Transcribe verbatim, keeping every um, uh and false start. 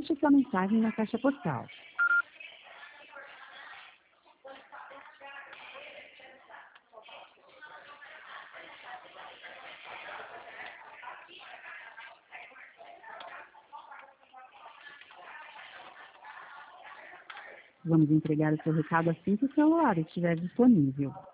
Deixe sua mensagem na caixa postal. Vamos entregar o seu recado assim que o celular estiver disponível.